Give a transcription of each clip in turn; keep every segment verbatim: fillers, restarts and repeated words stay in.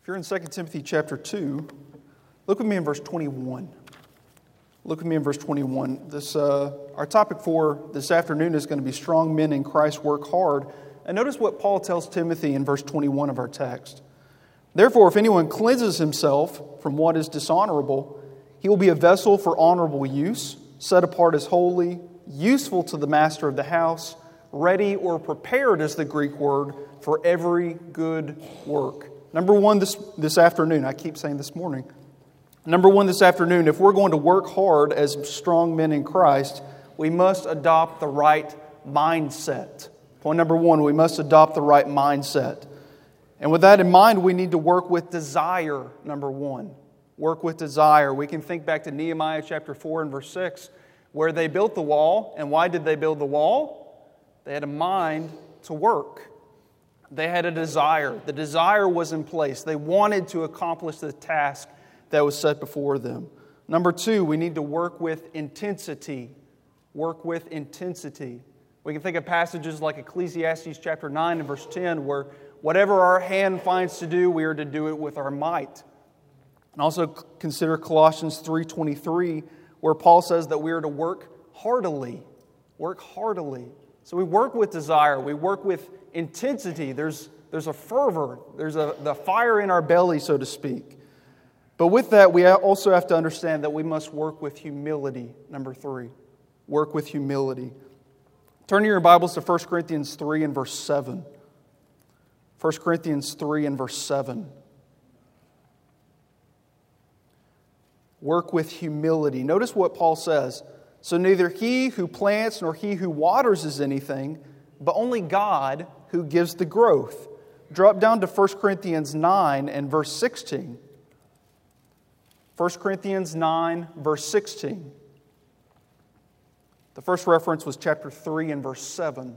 If you're in Second Timothy chapter two, look with me in verse twenty-one. Look with me in verse twenty-one. This, uh, our topic for this afternoon is going to be strong men in Christ work hard. And notice what Paul tells Timothy in verse twenty-one of our text. Therefore, if anyone cleanses himself from what is dishonorable, he will be a vessel for honorable use, set apart as holy, useful to the master of the house, ready or prepared is the Greek word for every good work. Number one this, this afternoon, I keep saying this morning. Number one this afternoon, if we're going to work hard as strong men in Christ, we must adopt the right mindset. Point number one, we must adopt the right mindset. And with that in mind, we need to work with desire, number one. Work with desire. We can think back to Nehemiah chapter four and verse six, where they built the wall. And why did they build the wall? They had a mind to work. They had a desire. The desire was in place. They wanted to accomplish the task that was set before them. Number two, we need to work with intensity. Work with intensity. We can think of passages like Ecclesiastes chapter nine and verse ten, where whatever our hand finds to do, we are to do it with our might. And also consider Colossians three twenty-three, where Paul says that we are to work heartily. Work heartily. So we work with desire. We work with intensity. There's, there's a fervor. There's a, the fire in our belly, so to speak. But with that, we also have to understand that we must work with humility. Number three, work with humility. Turn your Bibles to First Corinthians three and verse seven. First Corinthians three and verse seven. Work with humility. Notice what Paul says. So neither he who plants nor he who waters is anything, but only God who gives the growth. Drop down to First Corinthians nine and verse sixteen. First Corinthians nine, verse sixteen. The first reference was chapter three and verse seven.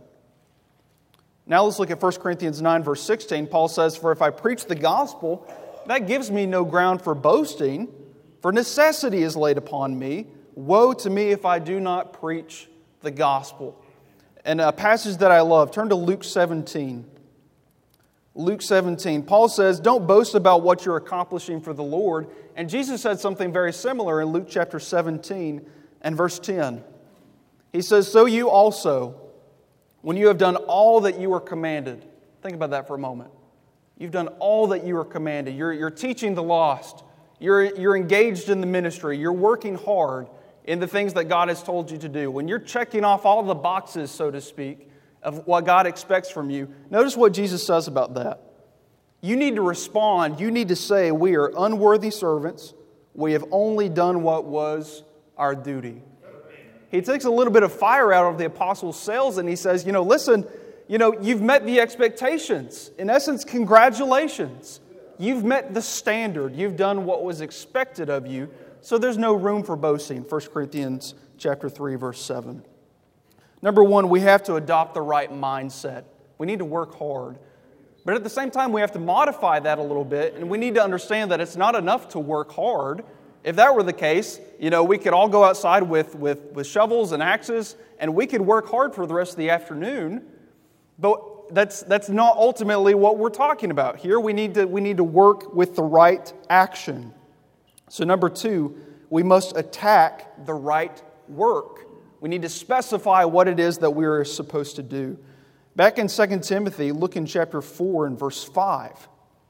Now let's look at First Corinthians nine, verse sixteen. Paul says, "For if I preach the gospel, that gives me no ground for boasting, for necessity is laid upon me. Woe to me if I do not preach the gospel." And a passage that I love, turn to Luke seventeen. Luke seventeen. Paul says, don't boast about what you're accomplishing for the Lord. And Jesus said something very similar in Luke chapter seventeen and verse ten. He says, "So you also, when you have done all that you were commanded." Think about that for a moment. You've done all that you were commanded. You're, you're teaching the lost. You're, you're engaged in the ministry. You're working hard in the things that God has told you to do. When you're checking off all the boxes, so to speak, of what God expects from you, notice what Jesus says about that. You need to respond. You need to say, "We are unworthy servants. We have only done what was our duty." He takes a little bit of fire out of the apostles' sails and he says, you know, listen, you know, you've met the expectations. In essence, congratulations. You've met the standard. You've done what was expected of you. So there's no room for boasting. First Corinthians chapter three, verse seven. Number one, we have to adopt the right mindset. We need to work hard. But at the same time, we have to modify that a little bit. And we need to understand that it's not enough to work hard. If that were the case, you know, we could all go outside with, with, with shovels and axes and we could work hard for the rest of the afternoon. But that's that's not ultimately what we're talking about here. We need to we need to work with the right action. So number two, we must attack the right work. We need to specify what it is that we are supposed to do. Back in Second Timothy, look in chapter four and verse five.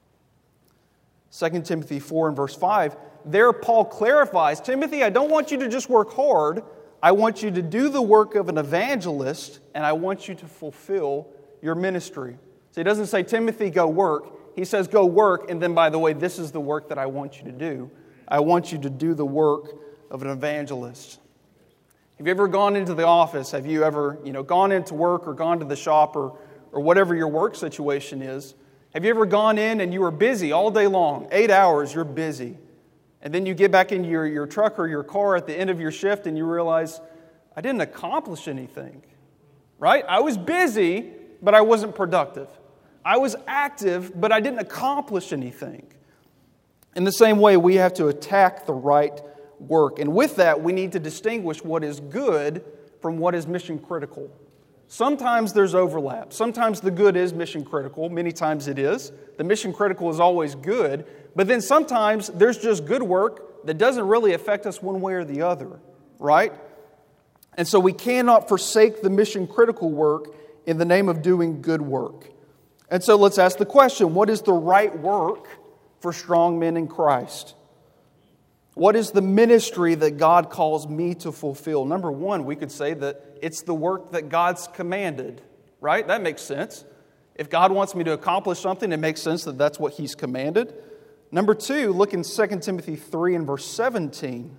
Second Timothy four and verse five. There Paul clarifies, Timothy, I don't want you to just work hard. I want you to do the work of an evangelist, and I want you to fulfill your ministry. So he doesn't say, Timothy, go work. He says, go work, and then, by the way, this is the work that I want you to do. I want you to do the work of an evangelist. Have you ever gone into the office? Have you ever, you know, gone into work or gone to the shop or, or whatever your work situation is? Have you ever gone in and you were busy all day long? Eight hours, you're busy. And then you get back in your, your truck or your car at the end of your shift and you realize, I didn't accomplish anything. Right? I was busy, but I wasn't productive. I was active, but I didn't accomplish anything. In the same way, we have to attack the right work. And with that, we need to distinguish what is good from what is mission critical. Sometimes there's overlap. Sometimes the good is mission critical. Many times it is. The mission critical is always good. But then sometimes there's just good work that doesn't really affect us one way or the other, right? And so we cannot forsake the mission critical work in the name of doing good work. And so let's ask the question, what is the right work for strong men in Christ? What is the ministry that God calls me to fulfill? Number one, we could say that it's the work that God's commanded, right? That makes sense. If God wants me to accomplish something, it makes sense that that's what He's commanded. Number two, look in Second Timothy three and verse seventeen.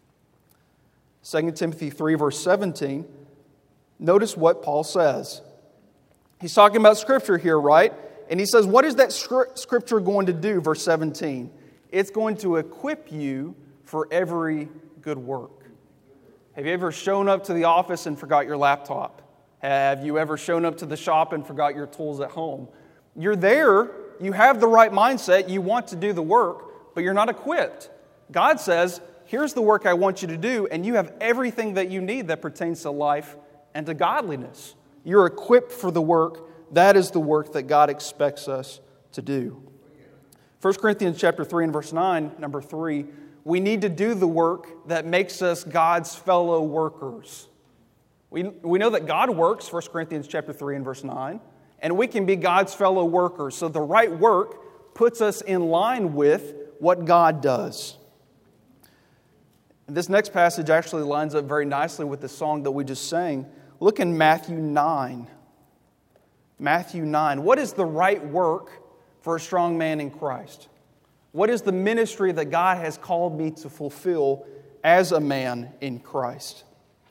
Second Timothy three, verse seventeen. Notice what Paul says. He's talking about Scripture here, right? And he says, what is that Scripture going to do? Verse seventeen. It's going to equip you for every good work. Have you ever shown up to the office and forgot your laptop? Have you ever shown up to the shop and forgot your tools at home? You're there, you have the right mindset, you want to do the work, but you're not equipped. God says, here's the work I want you to do, and you have everything that you need that pertains to life and to godliness. You're equipped for the work. That is the work that God expects us to do. First Corinthians chapter three and verse nine, number three, we need to do the work that makes us God's fellow workers. We, we know that God works, First Corinthians chapter three and verse nine, and we can be God's fellow workers. So the right work puts us in line with what God does. And this next passage actually lines up very nicely with the song that we just sang. Look in Matthew nine. Matthew nine. What is the right work for a strong man in Christ? What is the ministry that God has called me to fulfill as a man in Christ?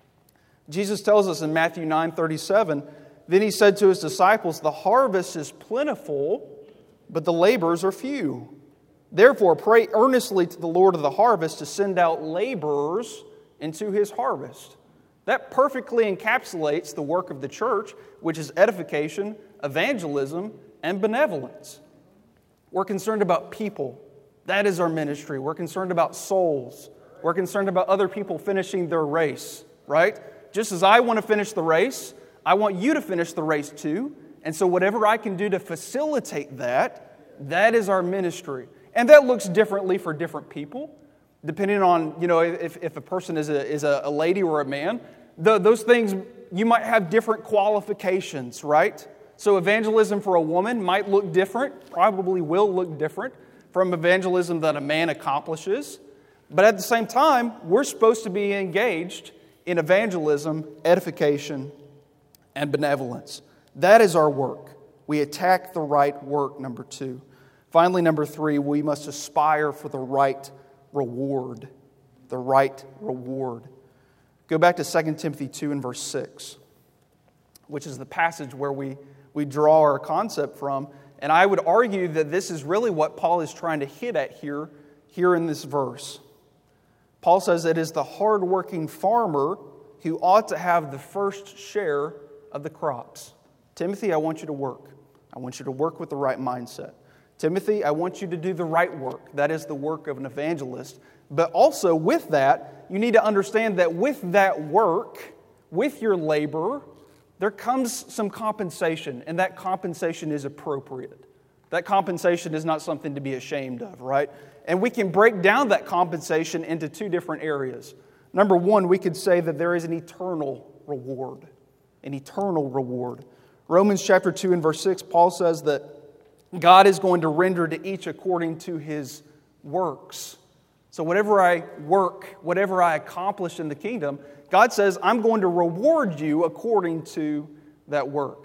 Jesus tells us in Matthew nine thirty-seven, then He said to His disciples, the harvest is plentiful, but the laborers are few. Therefore, pray earnestly to the Lord of the harvest to send out laborers into His harvest. That perfectly encapsulates the work of the church, which is edification, evangelism, and benevolence. We're concerned about people. That is our ministry. We're concerned about souls. We're concerned about other people finishing their race, right? Just as I want to finish the race, I want you to finish the race too. And so whatever I can do to facilitate that, that is our ministry. And that looks differently for different people, depending on, you know, if, if a person is a, is a, a lady or a man. The, those things, you might have different qualifications, right? So evangelism for a woman might look different, probably will look different from evangelism that a man accomplishes. But at the same time, we're supposed to be engaged in evangelism, edification, and benevolence. That is our work. We attack the right work, number two. Finally, number three, we must aspire for the right reward. The right reward. Go back to Second Timothy two and verse six, which is the passage where we, we draw our concept from. And I would argue that this is really what Paul is trying to hit at here, here in this verse. Paul says it is the hardworking farmer who ought to have the first share of the crops. Timothy, I want you to work. I want you to work with the right mindset. Timothy, I want you to do the right work. That is the work of an evangelist. But also with that, you need to understand that with that work, with your labor, there comes some compensation, and that compensation is appropriate. That compensation is not something to be ashamed of, right? And we can break down that compensation into two different areas. Number one, we could say that there is an eternal reward. An eternal reward. Romans chapter two and verse six, Paul says that God is going to render to each according to his works. So whatever I work, whatever I accomplish in the kingdom, God says, I'm going to reward you according to that work.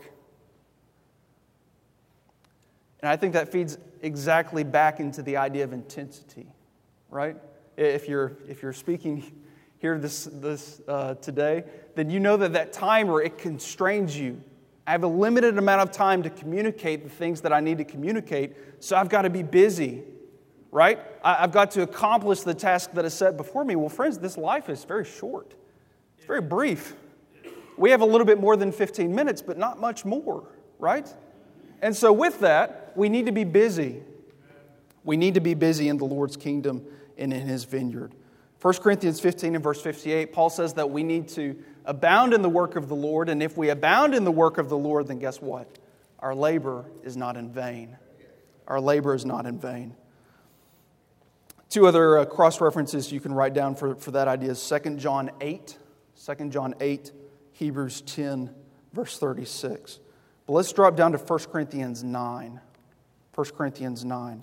And I think that feeds exactly back into the idea of intensity, right? If you're if you're speaking here this this uh, today, then you know that that timer, it constrains you. I have a limited amount of time to communicate the things that I need to communicate, so I've got to be busy, right? I've got to accomplish the task that is set before me. Well, friends, this life is very short. It's very brief. We have a little bit more than fifteen minutes, but not much more, right? And so with that, we need to be busy. We need to be busy in the Lord's kingdom and in His vineyard. First Corinthians fifteen and verse fifty-eight, Paul says that we need to abound in the work of the Lord, and if we abound in the work of the Lord, then guess what? Our labor is not in vain. Our labor is not in vain. Two other uh, cross-references you can write down for, for that idea is Second John eight, Second John eight, Hebrews ten, verse thirty-six. But let's drop down to First Corinthians nine. First Corinthians nine.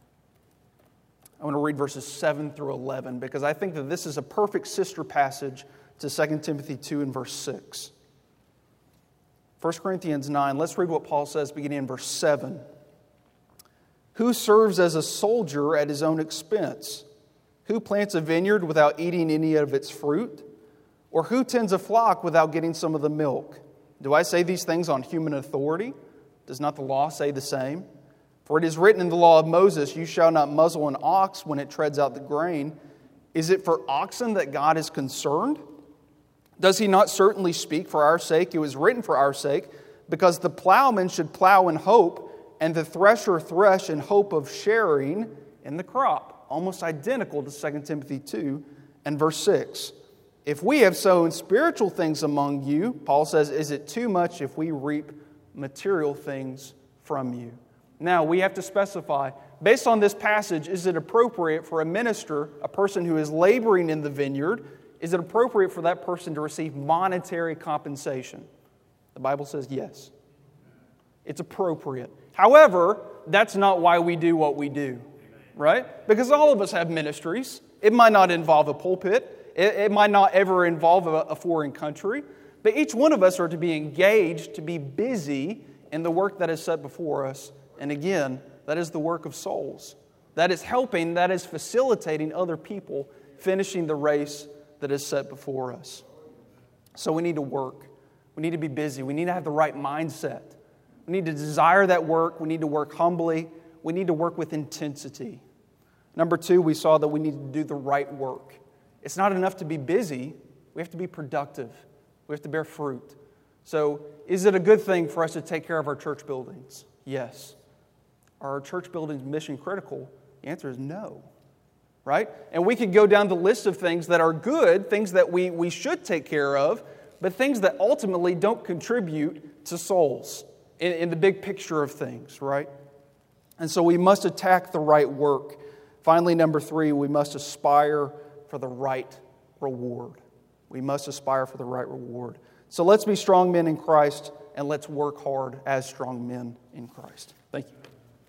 I want to read verses seven through eleven because I think that this is a perfect sister passage to Second Timothy two and verse six. First Corinthians nine, let's read what Paul says beginning in verse seven. Who serves as a soldier at his own expense? Who plants a vineyard without eating any of its fruit? Or who tends a flock without getting some of the milk? Do I say these things on human authority? Does not the law say the same? For it is written in the law of Moses, you shall not muzzle an ox when it treads out the grain. Is it for oxen that God is concerned? Does he not certainly speak for our sake? It was written for our sake, because the plowman should plow in hope, and the thresher thresh in hope of sharing in the crop. Almost identical to Second Timothy two and verse six. If we have sown spiritual things among you, Paul says, is it too much if we reap material things from you? Now, we have to specify, based on this passage, is it appropriate for a minister, a person who is laboring in the vineyard, is it appropriate for that person to receive monetary compensation? The Bible says yes. It's appropriate. However, that's not why we do what we do, right? Because all of us have ministries. It might not involve a pulpit. It, it might not ever involve a, a foreign country. But each one of us are to be engaged, to be busy in the work that is set before us. And again, that is the work of souls. That is helping, that is facilitating other people finishing the race that is set before us. So we need to work. We need to be busy. We need to have the right mindset. We need to desire that work. We need to work humbly. We need to work with intensity. Number two, we saw that we need to do the right work. It's not enough to be busy. We have to be productive. We have to bear fruit. So is it a good thing for us to take care of our church buildings? Yes. Are our church buildings mission critical? The answer is no. Right? And we could go down the list of things that are good, things that we, we should take care of, but things that ultimately don't contribute to souls in, in the big picture of things, right? And so we must attack the right work. Finally, number three, we must aspire for the right reward. We must aspire for the right reward. So let's be strong men in Christ, and let's work hard as strong men in Christ.